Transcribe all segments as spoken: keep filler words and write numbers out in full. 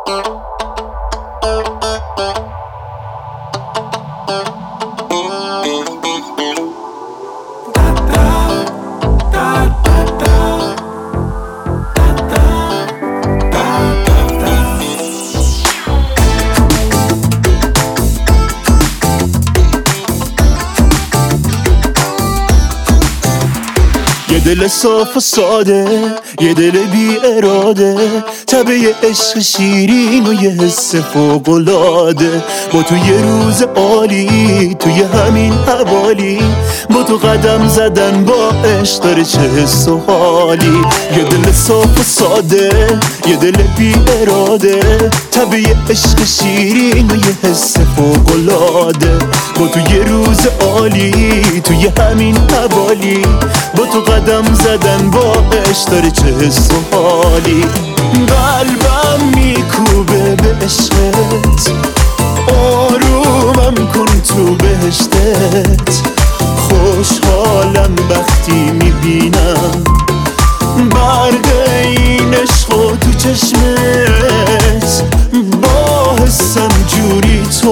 یه دل صاف و ساده، یه دل بی اراده، تبه عشق شیرین و یه حس فوق‌العاده. با تو یه روز عالی، توی همین حوالی، با تو قدم زدن با عشق داره چه حس و حالی. یه دل صاف و ساده، یه دل بی اراده، تبه عشق شیرین و یه حس فوق‌العاده. با تو یه روز عالی، توی همین حوالی، با تو قدم زدن با عشق داره چه حس و حالی. قلبم میکوبه به عشقت، آرومم کن تو بهشتت. خوشحالم وقتی میبینم برق این عشق و تو چشمت. با حسم جوری تو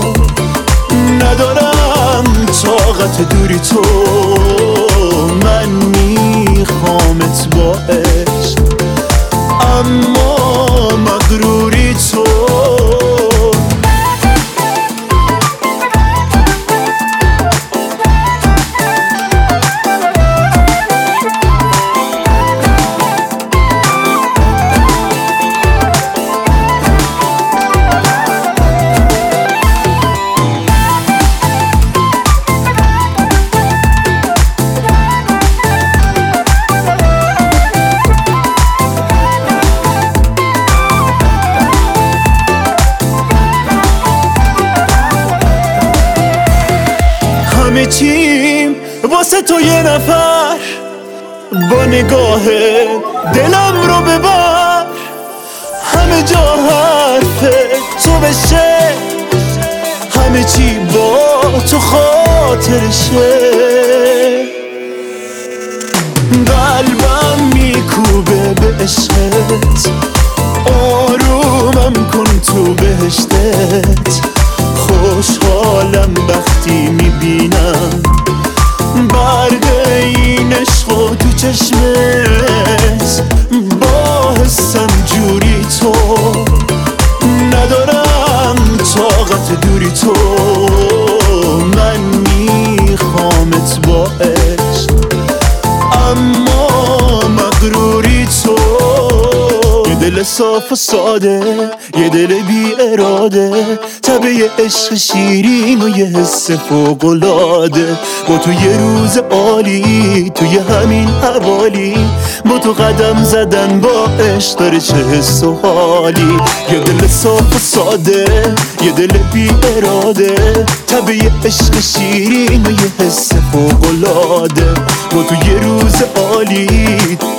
ندارم طاقت دوری تو. من میخوامت با عشق اما مغروری تو. همه چیم واسه تو یه نفر، با نگاه دلم رو ببر. همه جا حرف تو بشه، همه چی با تو خاطرشه. قلبم میکوبه به عشقت، آرومم کن تو بهشتت. خوشحالم وقتی میبینم برق این عشق و تو چشمت. با حسم جوری تو ندارم طاقت دوری تو. من میخوامت با عشق اما مغروری تو. یه دل صاف و ساده، یه دل بی اراده، تبه عشق شیرین و یه حس فوق‌العاده. با تو یه روز عالی، توی همین حوالی، با تو قدم زدن با عشق داره چه حس و حالی. یه دل صاف و ساده، یه دل بی اراده، تبه عشق شیرین و یه حس فوق‌العاده. با تو یه روز عالی،